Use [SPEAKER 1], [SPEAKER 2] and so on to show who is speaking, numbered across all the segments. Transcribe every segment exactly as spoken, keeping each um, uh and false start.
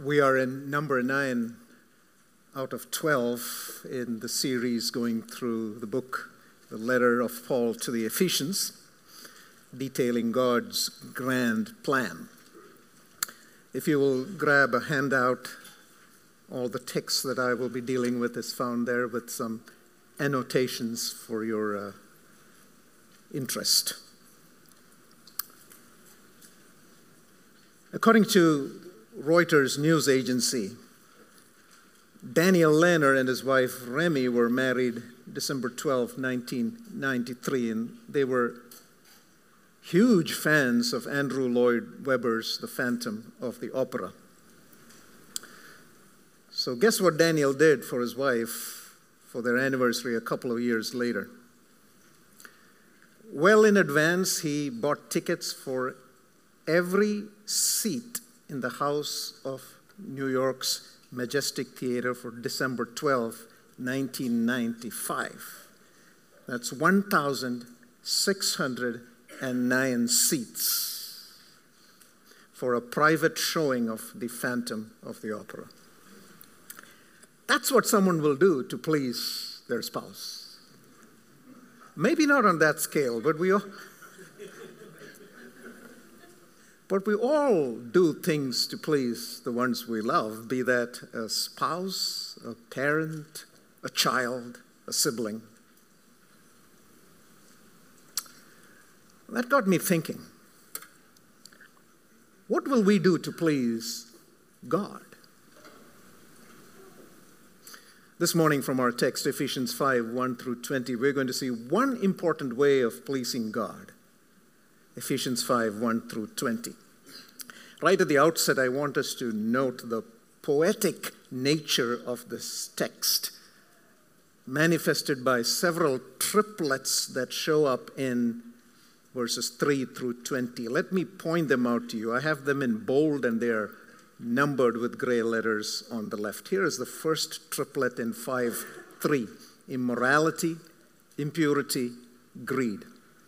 [SPEAKER 1] We are in number nine out of twelve in the series going through the book, the letter of Paul to the Ephesians, detailing God's grand plan. If you will grab a handout, all the text that I will be dealing with is found there with some annotations for your uh, interest. According to Reuters news agency, Daniel Lehner and his wife Remy were married December twelfth, nineteen ninety-three, and they were huge fans of Andrew Lloyd Webber's The Phantom of the Opera. So guess what Daniel did for his wife for their anniversary a couple of years later? Well in advance, he bought tickets for every seat in the House of New York's Majestic Theater for December twelfth, nineteen ninety-five. That's one thousand six hundred nine seats for a private showing of The Phantom of the Opera. That's what someone will do to please their spouse. Maybe not on that scale, but we all... But we all do things to please the ones we love, be that a spouse, a parent, a child, a sibling. That got me thinking. What will we do to please God? This morning from our text, Ephesians five, one through twenty, we're going to see one important way of pleasing God. Ephesians five, one through twenty. Right at the outset, I want us to note the poetic nature of this text, manifested by several triplets that show up in verses three through twenty. Let me point them out to you. I have them in bold and they're numbered with gray letters on the left. Here is the first triplet in five three: immorality, impurity, greed.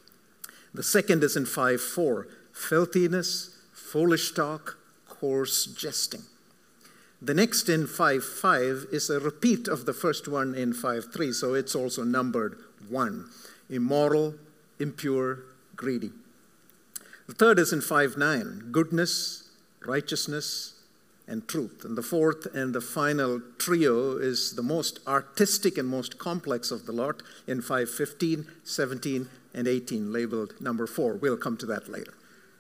[SPEAKER 1] The second is in five four: filthiness, foolish talk, coarse jesting. The next in five five is a repeat of the first one in five three, so it's also numbered one: immoral, impure, greedy. The third is in five nine: goodness, righteousness, and truth. And the fourth and the final trio is the most artistic and most complex of the lot in five fifteen, seventeen, and eighteen, labeled number four. We'll come to that later.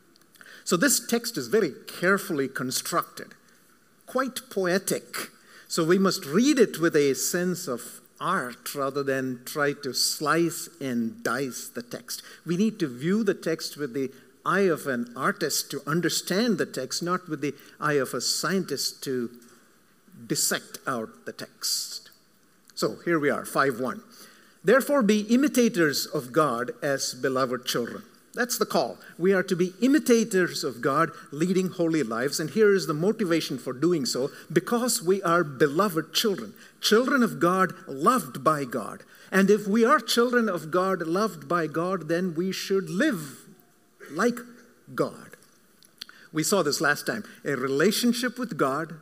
[SPEAKER 1] So this text is very carefully constructed, quite poetic. So we must read it with a sense of art rather than try to slice and dice the text. We need to view the text with the eye of an artist to understand the text, not with the eye of a scientist to dissect out the text. So here we are, five one. Therefore be imitators of God as beloved children. That's the call. We are to be imitators of God, leading holy lives. And here is the motivation for doing so: because we are beloved children, children of God, loved by God. And if we are children of God, loved by God, then we should live like God. We saw this last time. A relationship with God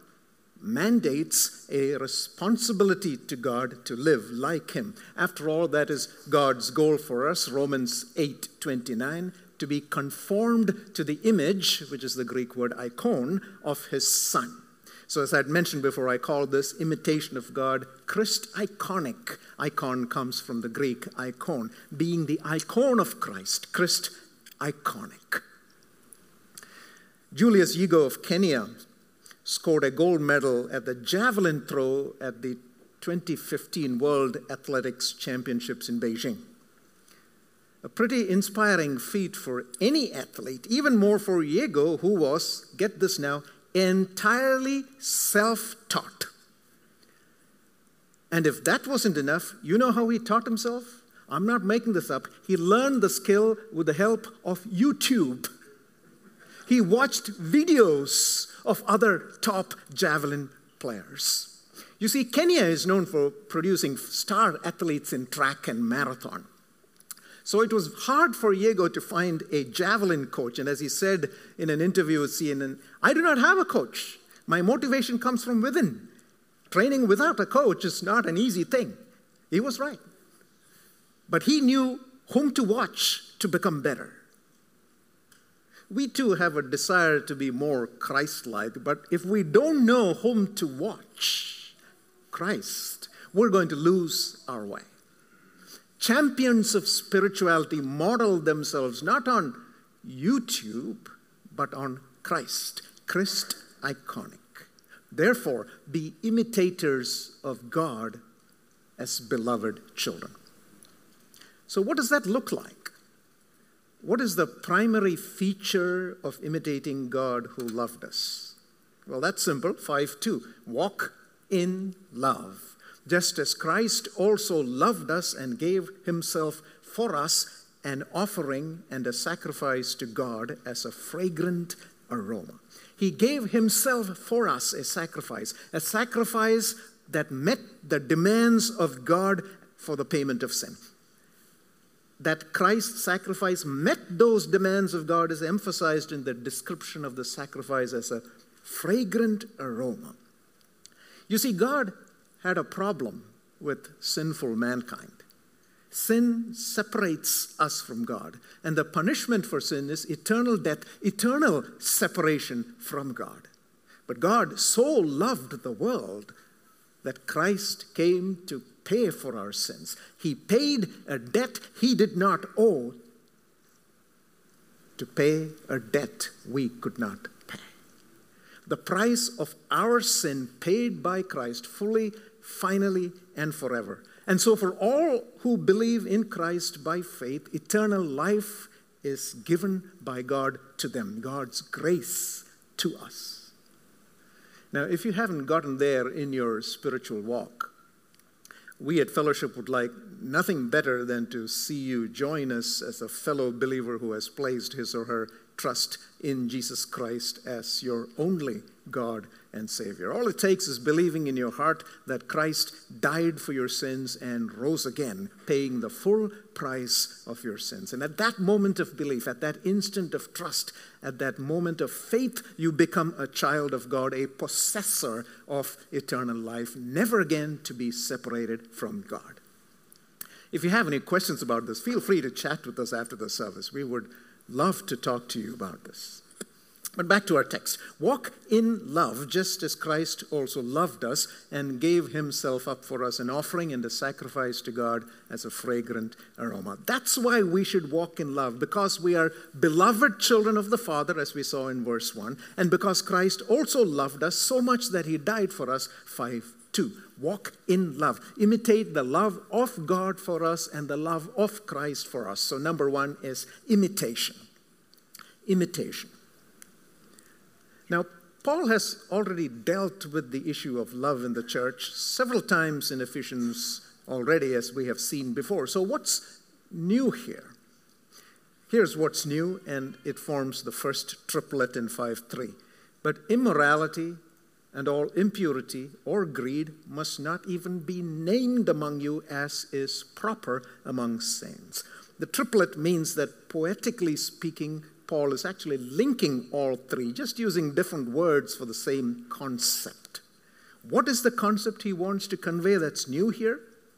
[SPEAKER 1] mandates a responsibility to God to live like Him. After all, that is God's goal for us, Romans eight twenty-nine, to be conformed to the image, which is the Greek word icon, of His Son. So as I had mentioned before, I call this imitation of God Christ-iconic. Icon comes from the Greek icon, being the icon of Christ, Christ-iconic. Julius Yigo of Kenya scored a gold medal at the javelin throw at the twenty fifteen World Athletics Championships in Beijing. A pretty inspiring feat for any athlete, even more for Yigo, who was, get this now, entirely self-taught. And if that wasn't enough, you know how he taught himself? I'm not making this up. He learned the skill with the help of YouTube. He watched videos of other top javelin players. You see, Kenya is known for producing star athletes in track and marathon. So it was hard for Yigo to find a javelin coach. And as he said in an interview with C N N, I do not have a coach. My motivation comes from within. Training without a coach is not an easy thing. He was right. But he knew whom to watch to become better. We too have a desire to be more Christ-like, but if we don't know whom to watch, Christ, we're going to lose our way. Champions of spirituality model themselves not on YouTube, but on Christ. Christ iconic. Therefore, be imitators of God as beloved children. So what does that look like? What is the primary feature of imitating God who loved us? Well, that's simple. five two. Walk in love. Just as Christ also loved us and gave himself for us, an offering and a sacrifice to God as a fragrant aroma. He gave himself for us a sacrifice, a sacrifice that met the demands of God for the payment of sin. That Christ's sacrifice met those demands of God is emphasized in the description of the sacrifice as a fragrant aroma. You see, God had a problem with sinful mankind. Sin separates us from God, and the punishment for sin is eternal death, eternal separation from God. But God so loved the world that Christ came to pay for our sins. He paid a debt he did not owe to pay a debt we could not pay. The price of our sin paid by Christ fully, finally, and forever. And so for all who believe in Christ by faith, eternal life is given by God to them, God's grace to us. Now, if you haven't gotten there in your spiritual walk, we at Fellowship would like nothing better than to see you join us as a fellow believer who has placed his or her trust in Jesus Christ as your only God and Savior. All it takes is believing in your heart that Christ died for your sins and rose again, paying the full price of your sins. And at that moment of belief, at that instant of trust, at that moment of faith, you become a child of God, a possessor of eternal life, never again to be separated from God. If you have any questions about this, feel free to chat with us after the service. We would love to talk to you about this. But back to our text. Walk in love, just as Christ also loved us and gave himself up for us, an offering and a sacrifice to God as a fragrant aroma. That's why we should walk in love, because we are beloved children of the Father, as we saw in verse one, and because Christ also loved us so much that he died for us, five two. Walk in love. Imitate the love of God for us and the love of Christ for us. So number one is imitation. Imitation. Now, Paul has already dealt with the issue of love in the church several times in Ephesians already, as we have seen before. So what's new here? Here's what's new, and it forms the first triplet in five three. But immorality and all impurity or greed must not even be named among you, as is proper among saints. The triplet means that, poetically speaking, Paul is actually linking all three, just using different words for the same concept. What is the concept he wants to convey that's new here?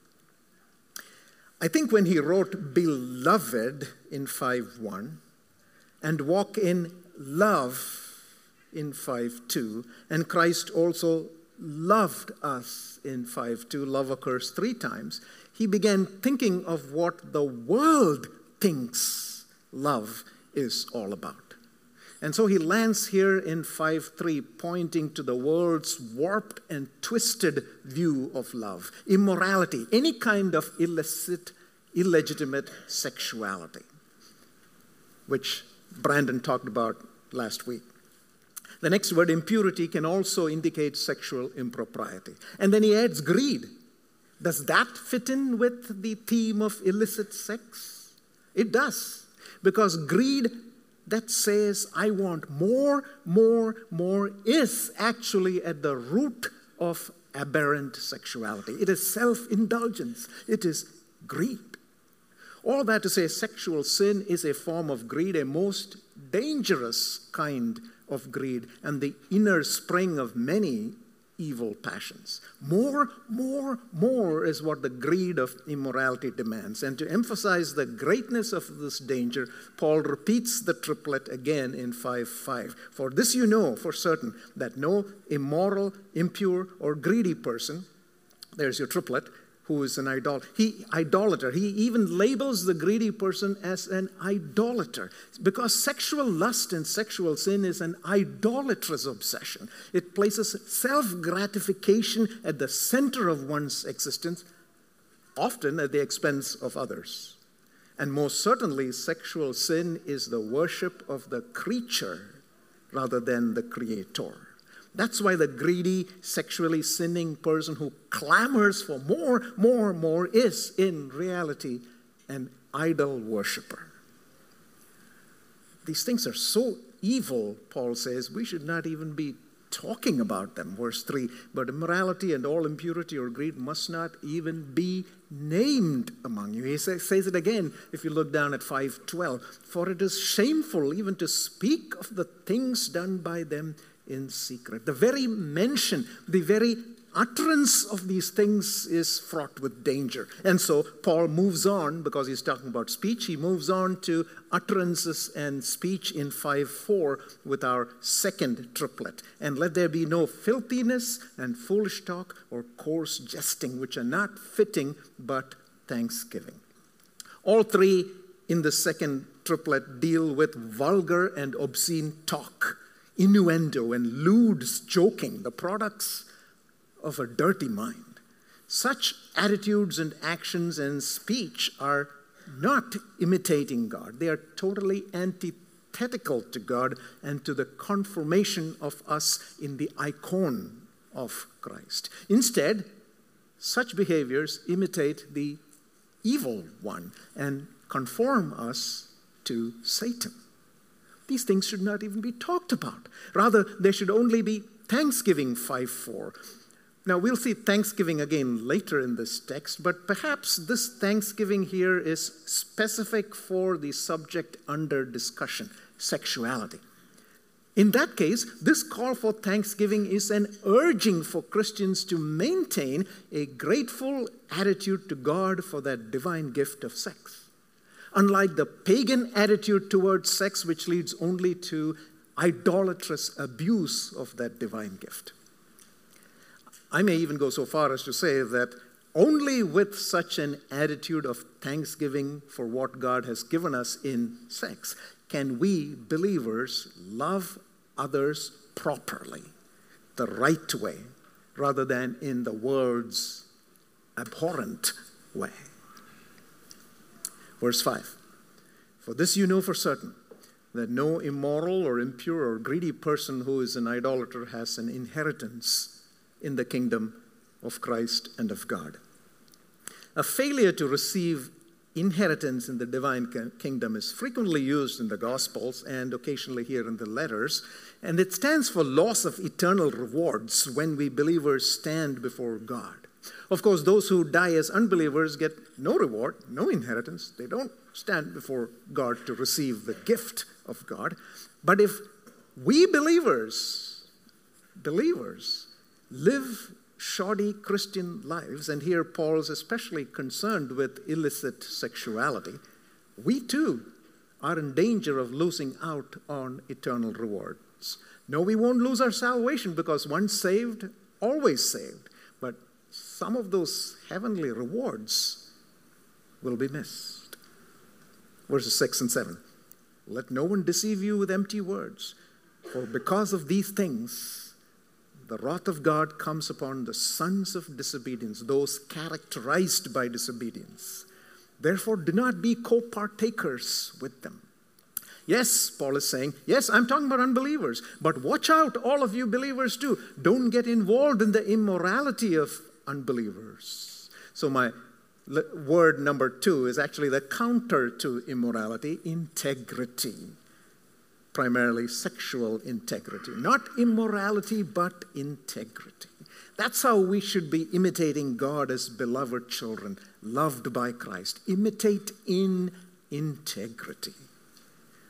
[SPEAKER 1] I think when he wrote beloved in five one and walk in love in five two, and Christ also loved us in five two, love occurs three times, he began thinking of what the world thinks love is all about. And so he lands here in five three, pointing to the world's warped and twisted view of love. Immorality, any kind of illicit, illegitimate sexuality, which Brandon talked about last week. The next word, impurity, can also indicate sexual impropriety. And then he adds greed. Does that fit in with the theme of illicit sex? It does. Because greed that says, I want more, more, more, is actually at the root of aberrant sexuality. It is self-indulgence. It is greed. All that to say, sexual sin is a form of greed, a most dangerous kind of greed and the inner spring of many evil passions. More, more, more is what the greed of immorality demands. And to emphasize the greatness of this danger, Paul repeats the triplet again in five five. For this you know for certain, that no immoral, impure, or greedy person, there's your triplet, who is an idol. He idolater. He even labels the greedy person as an idolater, because sexual lust and sexual sin is an idolatrous obsession. It places self-gratification at the center of one's existence, often at the expense of others. And most certainly, sexual sin is the worship of the creature rather than the creator. That's why the greedy, sexually sinning person who clamors for more, more, more is, in reality, an idol worshiper. These things are so evil, Paul says, we should not even be talking about them. Verse three, but immorality and all impurity or greed must not even be named among you. He says it again if you look down at five twelve. For it is shameful even to speak of the things done by them in secret. The very mention, the very utterance of these things is fraught with danger. And so Paul moves on, because he's talking about speech, he moves on to utterances and speech in five four with our second triplet. And let there be no filthiness and foolish talk or coarse jesting, which are not fitting, but thanksgiving. All three in the second triplet deal with vulgar and obscene talk, innuendo and lewd joking, the products of a dirty mind. Such attitudes and actions and speech are not imitating God. They are totally antithetical to God and to the conformation of us in the icon of Christ. Instead, such behaviors imitate the evil one and conform us to Satan. These things should not even be talked about. Rather, there should only be thanksgiving, five four. Now, we'll see thanksgiving again later in this text, but perhaps this thanksgiving here is specific for the subject under discussion, sexuality. In that case, this call for thanksgiving is an urging for Christians to maintain a grateful attitude to God for that divine gift of sex. Unlike the pagan attitude towards sex, which leads only to idolatrous abuse of that divine gift. I may even go so far as to say that only with such an attitude of thanksgiving for what God has given us in sex can we believers love others properly, the right way, rather than in the world's abhorrent way. Verse five, for this you know for certain, that no immoral or impure or greedy person who is an idolater has an inheritance in the kingdom of Christ and of God. A failure to receive inheritance in the divine kingdom is frequently used in the Gospels and occasionally here in the letters, and it stands for loss of eternal rewards when we believers stand before God. Of course, those who die as unbelievers get no reward, no inheritance. They don't stand before God to receive the gift of God. But if we believers, believers, live shoddy Christian lives, and here Paul is especially concerned with illicit sexuality, we too are in danger of losing out on eternal rewards. No, we won't lose our salvation, because once saved, always saved. But some of those heavenly rewards will be missed. Verses six and seven. Let no one deceive you with empty words, for because of these things, the wrath of God comes upon the sons of disobedience, those characterized by disobedience. Therefore, do not be co-partakers with them. Yes, Paul is saying, yes, I'm talking about unbelievers, but watch out, all of you believers too. Don't get involved in the immorality of unbelievers. So my word number two is actually the counter to immorality, integrity. Primarily sexual integrity. Not immorality, but integrity. That's how we should be imitating God as beloved children, loved by Christ. Imitate in integrity.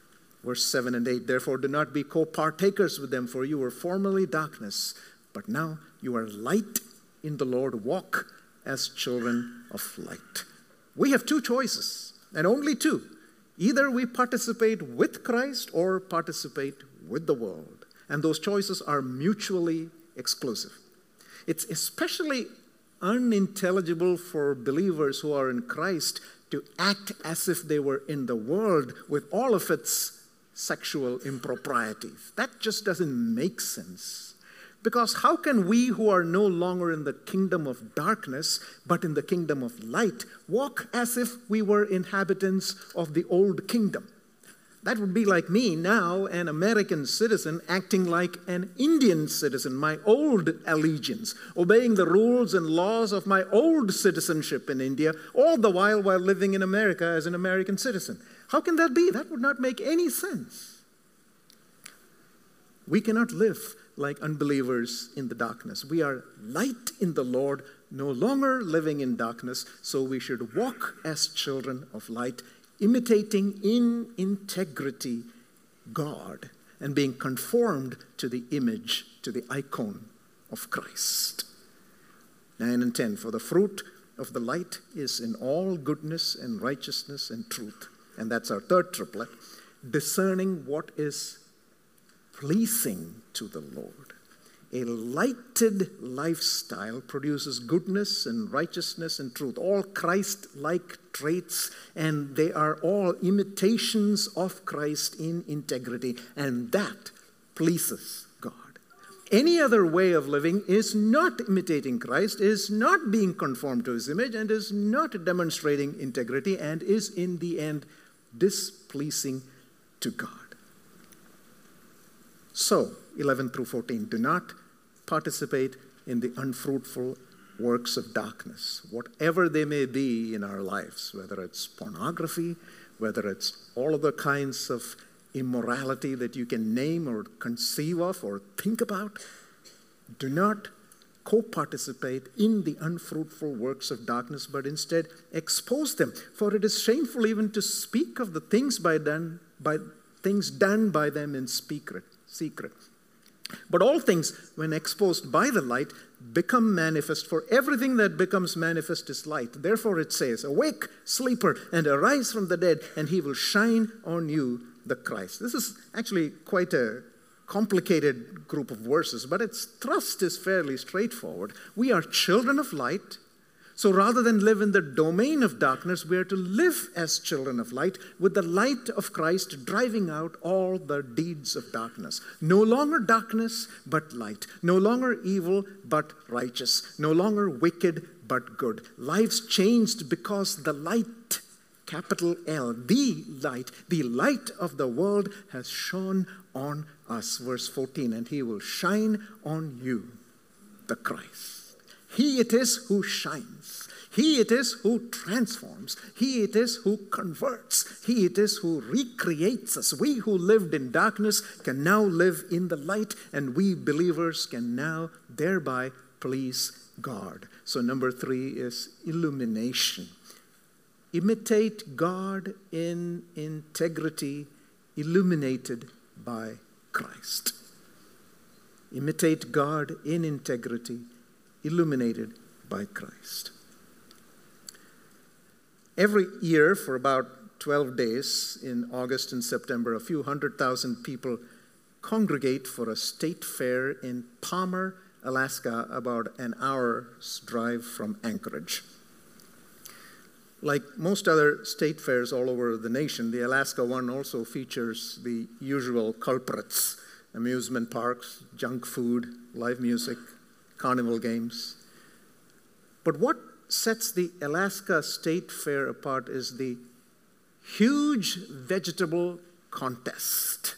[SPEAKER 1] Verse seven and eight, therefore do not be co-partakers with them, for you were formerly darkness, but now you are light in the Lord. Walk as children of light. We have two choices, and only two. Either we participate with Christ or participate with the world. And those choices are mutually exclusive. It's especially unintelligible for believers who are in Christ to act as if they were in the world with all of its sexual improprieties. That just doesn't make sense. Because how can we who are no longer in the kingdom of darkness, but in the kingdom of light, walk as if we were inhabitants of the old kingdom? That would be like me now, an American citizen, acting like an Indian citizen, my old allegiance, obeying the rules and laws of my old citizenship in India, all the while while living in America as an American citizen. How can that be? That would not make any sense. We cannot live like unbelievers in the darkness. We are light in the Lord, no longer living in darkness, so we should walk as children of light, imitating in integrity God and being conformed to the image, to the icon of Christ. nine and ten, for the fruit of the light is in all goodness and righteousness and truth. And that's our third triplet, discerning what is pleasing to the Lord. A lighted lifestyle produces goodness and righteousness and truth, all Christ-like traits, and they are all imitations of Christ in integrity, and that pleases God. Any other way of living is not imitating Christ, is not being conformed to his image, and is not demonstrating integrity, and is in the end displeasing to God. So, eleven through fourteen, do not participate in the unfruitful works of darkness, whatever they may be in our lives, whether it's pornography, whether it's all other kinds of immorality that you can name or conceive of or think about. Do not co-participate in the unfruitful works of darkness, but instead expose them. For it is shameful even to speak of the things by done by things done by them in secret. Secret. But all things, when exposed by the light, become manifest, for everything that becomes manifest is light. Therefore it says, awake, sleeper, and arise from the dead, and he will shine on you the Christ. This is actually quite a complicated group of verses, but its thrust is fairly straightforward. We are children of light. So rather than live in the domain of darkness, we are to live as children of light, with the light of Christ driving out all the deeds of darkness. No longer darkness, but light. No longer evil, but righteous. No longer wicked, but good. Lives changed because the light, capital L, the light, the light of the world has shone on us. Verse fourteen, and he will shine on you, the Christ. He it is who shines. He it is who transforms. He it is who converts. He it is who recreates us. We who lived in darkness can now live in the light, and we believers can now thereby please God. So number three is illumination. Imitate God in integrity, illuminated by Christ. Imitate God in integrity, illuminated by Christ. Every year for about twelve days in August and September, a few hundred thousand people congregate for a state fair in Palmer, Alaska, about an hour's drive from Anchorage. Like most other state fairs all over the nation, the Alaska one also features the usual culprits: amusement parks, junk food, live music, carnival games. But what sets the Alaska State Fair apart is the huge vegetable contest.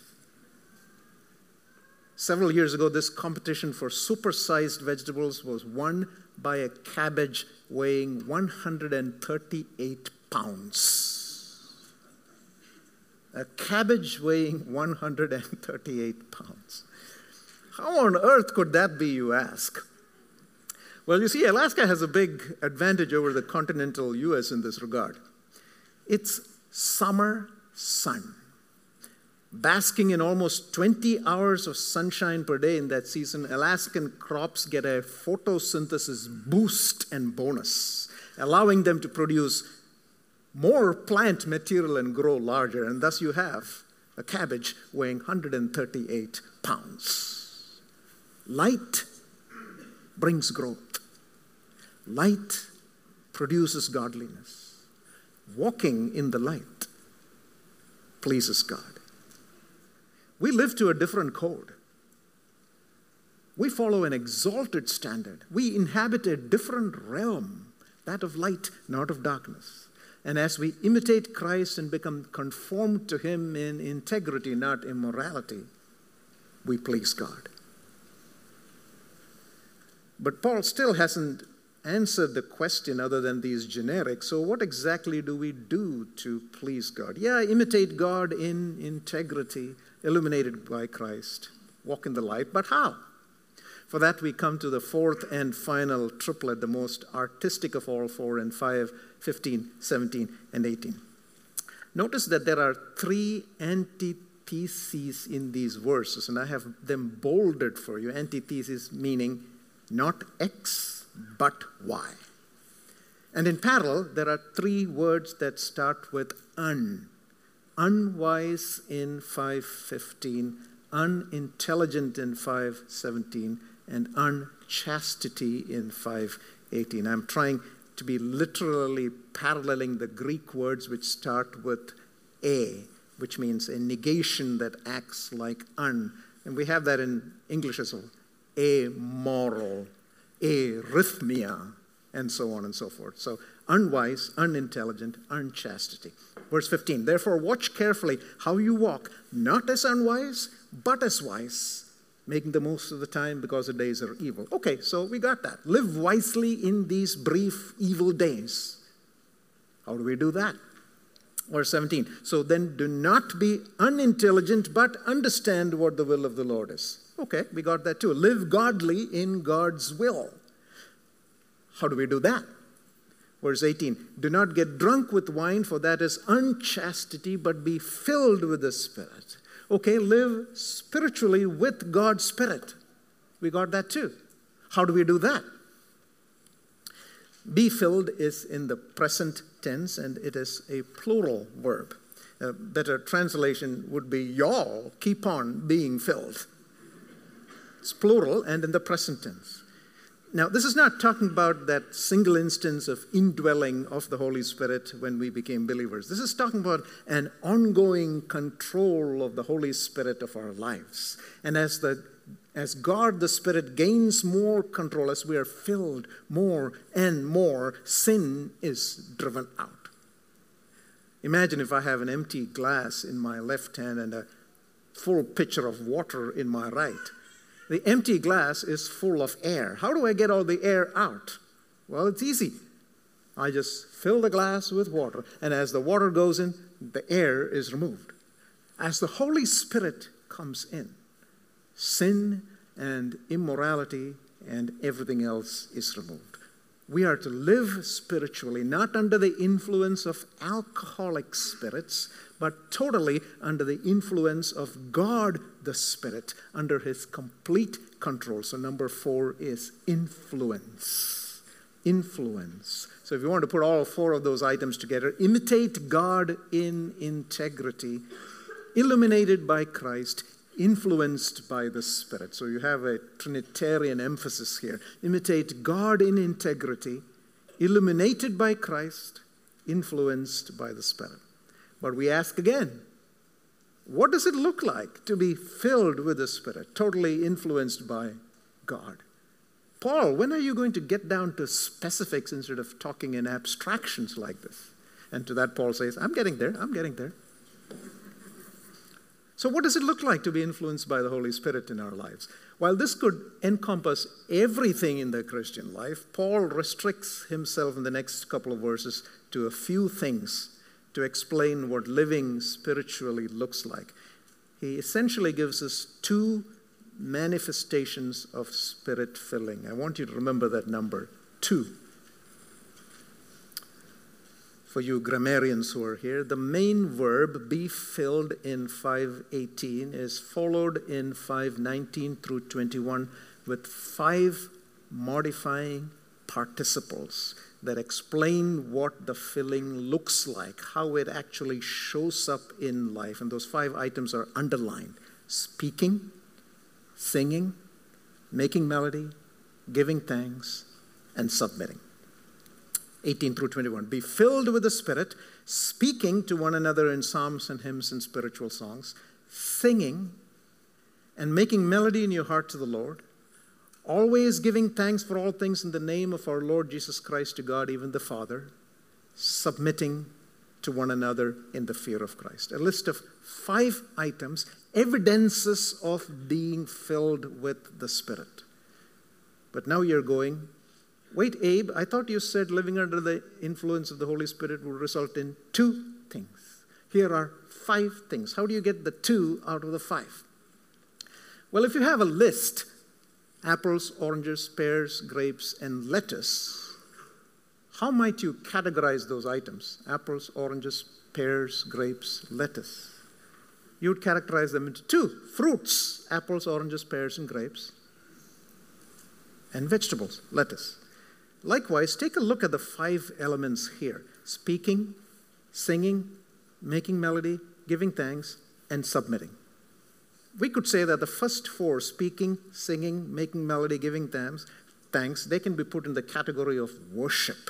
[SPEAKER 1] Several years ago, this competition for supersized vegetables was won by a cabbage weighing one hundred thirty-eight pounds. A cabbage weighing one hundred thirty-eight pounds. How on earth could that be, you ask? Well, you see, Alaska has a big advantage over the continental U S in this regard. It's summer sun. basking in almost twenty hours of sunshine per day in that season, Alaskan crops get a photosynthesis boost and bonus, allowing them to produce more plant material and grow larger. And thus you have a cabbage weighing one hundred thirty-eight pounds. Light brings growth. Light produces godliness. Walking in the light pleases God. We live to a different code. We follow an exalted standard. We inhabit a different realm, that of light, not of darkness. And as we imitate Christ and become conformed to Him in integrity, not immorality, we please God. But Paul still hasn't answered the question other than these generic. So what exactly do we do to please God? Yeah, imitate God in integrity, illuminated by Christ. Walk in the light, but how? For that we come to the fourth and final triplet, the most artistic of all four in five, fifteen, seventeen, and eighteen. Notice that there are three antitheses in these verses, and I have them bolded for you. Antithesis meaning not X, but Y. And in parallel, there are three words that start with un. Unwise in five fifteen, unintelligent in five seventeen, and unchastity in five eighteen. I'm trying to be literally paralleling the Greek words which start with a, which means a negation that acts like un. And we have that in English as well. Amoral, arrhythmia, and so on and so forth. So unwise, unintelligent, unchastity. Verse fifteen, therefore watch carefully how you walk, not as unwise, but as wise, making the most of the time because the days are evil. Okay, so we got that. Live wisely in these brief evil days. How do we do that? Verse seventeen, so then do not be unintelligent, but understand what the will of the Lord is. Okay, we got that too. Live godly in God's will. How do we do that? Verse eighteen, do not get drunk with wine, for that is unchastity, but be filled with the Spirit. Okay, live spiritually with God's Spirit. We got that too. How do we do that? Be filled is in the present tense, and it is a plural verb. A better translation would be y'all keep on being filled. It's plural and in the present tense. Now, this is not talking about that single instance of indwelling of the Holy Spirit when we became believers. This is talking about an ongoing control of the Holy Spirit of our lives. And as the as God the Spirit gains more control, as we are filled more and more, sin is driven out. Imagine if I have an empty glass in my left hand and a full pitcher of water in my right. The empty glass is full of air. How do I get all the air out? Well, it's easy. I just fill the glass with water, and as the water goes in, the air is removed. As the Holy Spirit comes in, sin and immorality and everything else is removed. We are to live spiritually, not under the influence of alcoholic spirits, but totally under the influence of God the Spirit, under His complete control. So number four is influence. Influence. So if you want to put all four of those items together, imitate God in integrity, illuminated by Christ, influenced by the Spirit. So you have a Trinitarian emphasis here. Imitate God in integrity, illuminated by Christ, influenced by the Spirit. But we ask again, what does it look like to be filled with the Spirit, totally influenced by God? Paul, when are you going to get down to specifics instead of talking in abstractions like this? And to that Paul says, I'm getting there, I'm getting there. So what does it look like to be influenced by the Holy Spirit in our lives? While this could encompass everything in the Christian life, Paul restricts himself in the next couple of verses to a few things to explain what living spiritually looks like. He essentially gives us two manifestations of Spirit filling. I want you to remember that number, two. for you grammarians who are here, the main verb, be filled, in five eighteen is followed in five nineteen through twenty-one with five modifying participles that explain what the filling looks like, how it actually shows up in life. And those five items are underlined: speaking, singing, making melody, giving thanks, and submitting. eighteen through twenty-one. Be filled with the Spirit, speaking to one another in psalms and hymns and spiritual songs, singing and making melody in your heart to the Lord, always giving thanks for all things in the name of our Lord Jesus Christ to God, even the Father, submitting to one another in the fear of Christ. A list of five items, evidences of being filled with the Spirit. But now you're going, wait, Abe, I thought you said living under the influence of the Holy Spirit will result in two things. Here are five things. How do you get the two out of the five? Well, if you have a list, apples, oranges, pears, grapes, and lettuce, how might you categorize those items? Apples, oranges, pears, grapes, lettuce. You would characterize them into two: fruits, apples, oranges, pears, and grapes, and vegetables, lettuce. Likewise, take a look at the five elements here: speaking, singing, making melody, giving thanks, and submitting. We could say that the first four, speaking, singing, making melody, giving thanks, thanks, they can be put in the category of worship.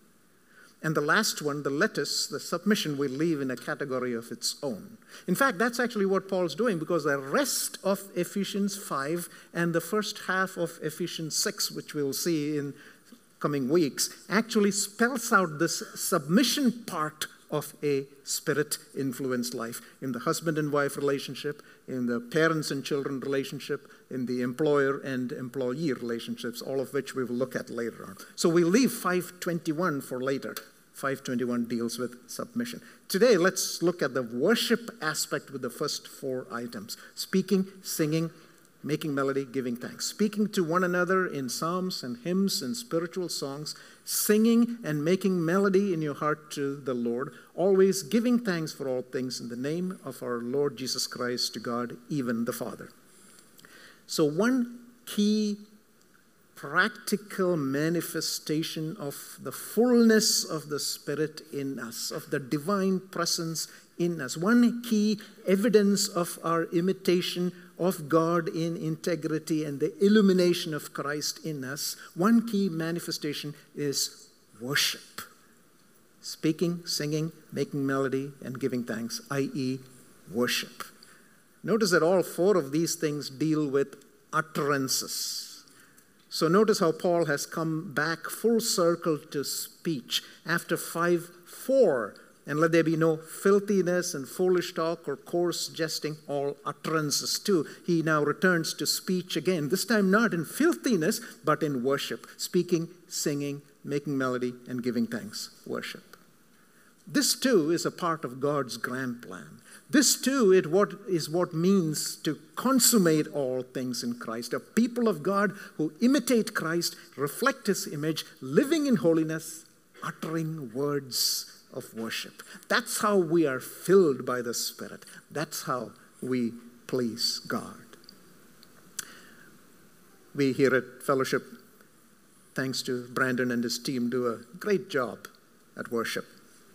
[SPEAKER 1] And the last one, the lettuce, the submission, we leave in a category of its own. In fact, that's actually what Paul's doing, because the rest of Ephesians five and the first half of Ephesians six, which we'll see in coming weeks, actually spells out this submission part of a Spirit-influenced life in the husband and wife relationship, in the parents and children relationship, in the employer and employee relationships, all of which we will look at later on. So we leave five twenty-one for later. five twenty-one deals with submission. Today, let's look at the worship aspect with the first four items: speaking, singing, making melody, giving thanks. Speaking to one another in psalms and hymns and spiritual songs, singing and making melody in your heart to the Lord, always giving thanks for all things in the name of our Lord Jesus Christ to God, even the Father. So one key practical manifestation of the fullness of the Spirit in us, of the divine presence in us, one key evidence of our imitation of God in integrity and the illumination of Christ in us, one key manifestation is worship. Speaking, singing, making melody, and giving thanks, that is worship. Notice that all four of these things deal with utterances. So notice how Paul has come back full circle to speech after five four. And let there be no filthiness and foolish talk or coarse jesting, all utterances too. He now returns to speech again, this time not in filthiness, but in worship. Speaking, singing, making melody, and giving thanks. Worship. This too is a part of God's grand plan. This too is what, is what means to consummate all things in Christ. A people of God who imitate Christ, reflect His image, living in holiness, uttering words of worship. That's how we are filled by the Spirit. That's how we please God. We here at Fellowship, thanks to Brandon and his team, do a great job at worship.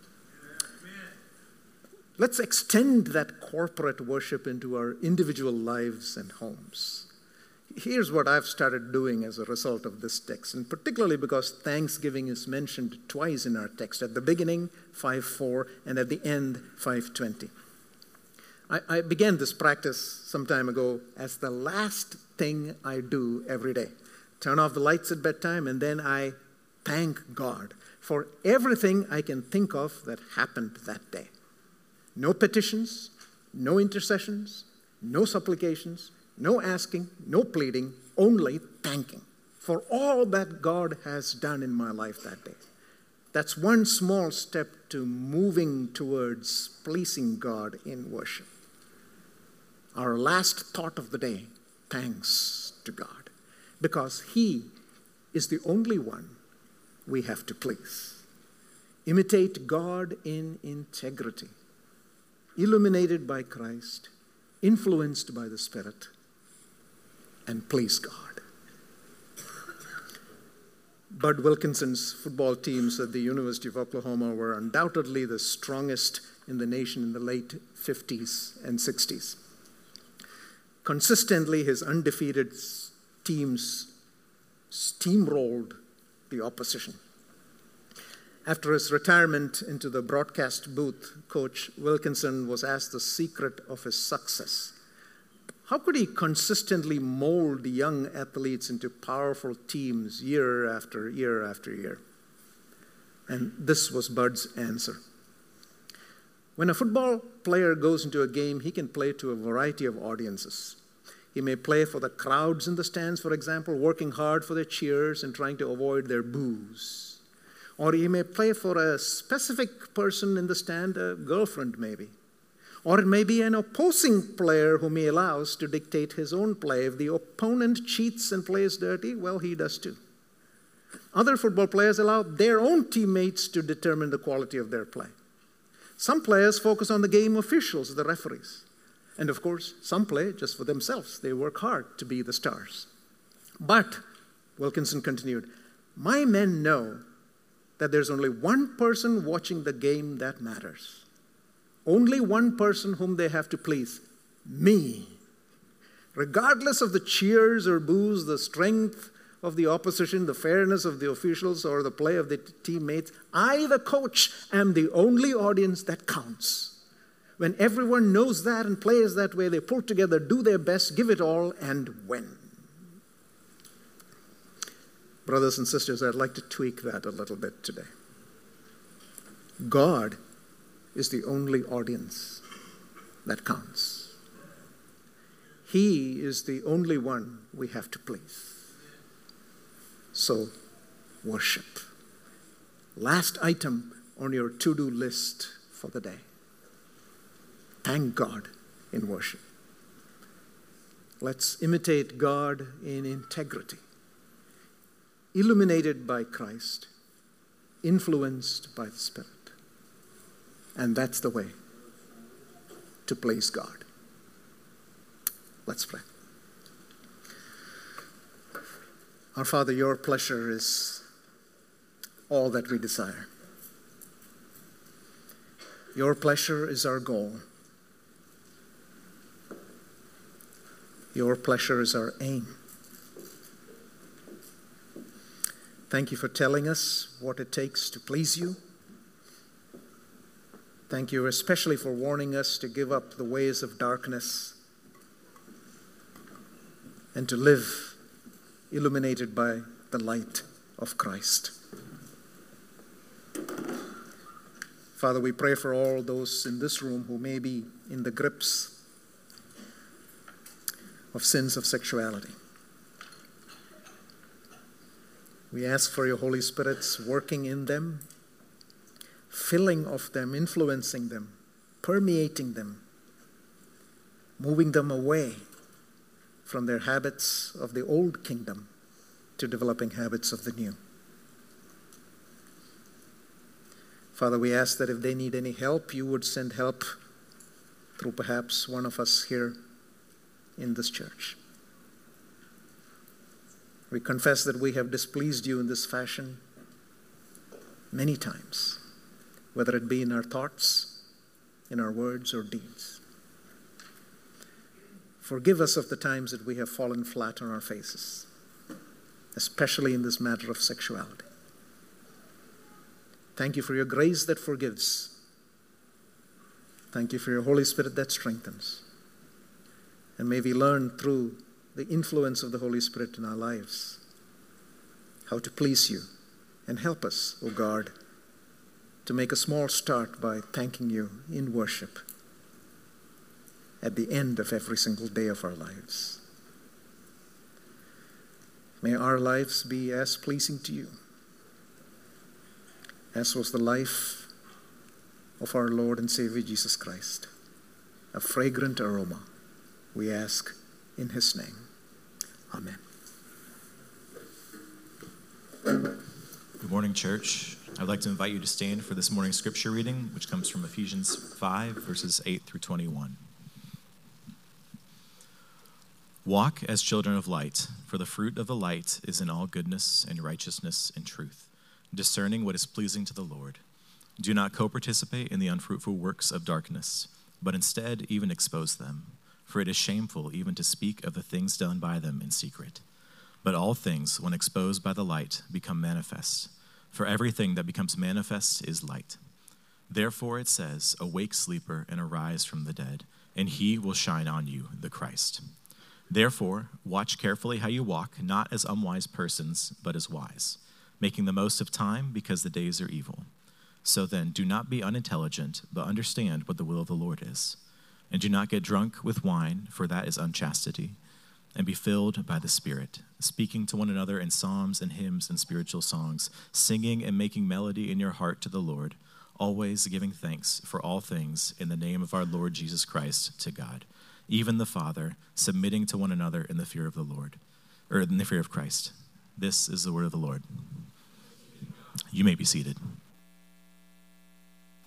[SPEAKER 1] Let's extend that corporate worship into our individual lives and homes. Here's what I've started doing as a result of this text, and particularly because Thanksgiving is mentioned twice in our text, at the beginning, five four, and at the end, five twenty. I, I began this practice some time ago as the last thing I do every day. Turn off the lights at bedtime, and then I thank God for everything I can think of that happened that day. No petitions, no intercessions, no supplications, no asking, no pleading, only thanking for all that God has done in my life that day. That's one small step to moving towards pleasing God in worship. Our last thought of the day, thanks to God, because He is the only one we have to please. Imitate God in integrity, illuminated by Christ, influenced by the Spirit, and please God. Bud Wilkinson's football teams at the University of Oklahoma were undoubtedly the strongest in the nation in the late fifties and sixties. Consistently, his undefeated teams steamrolled the opposition. After his retirement into the broadcast booth, Coach Wilkinson was asked the secret of his success. How could he consistently mold young athletes into powerful teams year after year after year? And this was Bud's answer. When a football player goes into a game, he can play to a variety of audiences. He may play for the crowds in the stands, for example, working hard for their cheers and trying to avoid their boos. Or he may play for a specific person in the stand, a girlfriend maybe. Or it may be an opposing player whom he allows to dictate his own play. If the opponent cheats and plays dirty, well, he does too. Other football players allow their own teammates to determine the quality of their play. Some players focus on the game officials, the referees. And of course, some play just for themselves. They work hard to be the stars. But, Wilkinson continued, my men know that there's only one person watching the game that matters. Only one person whom they have to please, me. Regardless of the cheers or boos, the strength of the opposition, the fairness of the officials, or the play of the t- teammates, I, the coach, am the only audience that counts. When everyone knows that and plays that way, they pull together, do their best, give it all, and win. Brothers and sisters, I'd like to tweak that a little bit today. God is the only audience that counts. He is the only one we have to please. So, worship. Last item on your to-do list for the day. Thank God in worship. Let's imitate God in integrity, illuminated by Christ, influenced by the Spirit. And that's the way to please God. Let's pray. Our Father, your pleasure is all that we desire. Your pleasure is our goal. Your pleasure is our aim. Thank you for telling us what it takes to please you. Thank you especially for warning us to give up the ways of darkness and to live illuminated by the light of Christ. Father, we pray for all those in this room who may be in the grips of sins of sexuality. We ask for your Holy Spirit's working in them, filling of them, influencing them, permeating them, moving them away from their habits of the old kingdom to developing habits of the new. Father, we ask that if they need any help, you would send help through perhaps one of us here in this church. We confess that we have displeased you in this fashion many times, whether it be in our thoughts, in our words, or deeds. Forgive us of the times that we have fallen flat on our faces, especially in this matter of sexuality. Thank you for your grace that forgives. Thank you for your Holy Spirit that strengthens. And may we learn through the influence of the Holy Spirit in our lives how to please you, and help us, O God, to make a small start by thanking you in worship at the end of every single day of our lives. May our lives be as pleasing to you as was the life of our Lord and Savior Jesus Christ, a fragrant aroma, we ask in his name. Amen.
[SPEAKER 2] Good morning, church. I'd like to invite you to stand for this morning's scripture reading, which comes from Ephesians five, verses eight through twenty-one. Walk as children of light, for the fruit of the light is in all goodness and righteousness and truth, discerning what is pleasing to the Lord. Do not co-participate in the unfruitful works of darkness, but instead even expose them, for it is shameful even to speak of the things done by them in secret. But all things, when exposed by the light, become manifest, for everything that becomes manifest is light. Therefore it says, awake, sleeper, and arise from the dead, and he will shine on you, the Christ. Therefore, watch carefully how you walk, not as unwise persons, but as wise, making the most of time because the days are evil. So then, do not be unintelligent, but understand what the will of the Lord is. And do not get drunk with wine, for that is unchastity, and be filled by the Spirit, speaking to one another in psalms and hymns and spiritual songs, singing and making melody in your heart to the Lord, always giving thanks for all things in the name of our Lord Jesus Christ to God, even the Father, submitting to one another in the fear of the Lord, or in the fear of Christ. This is the word of the Lord. You may be seated.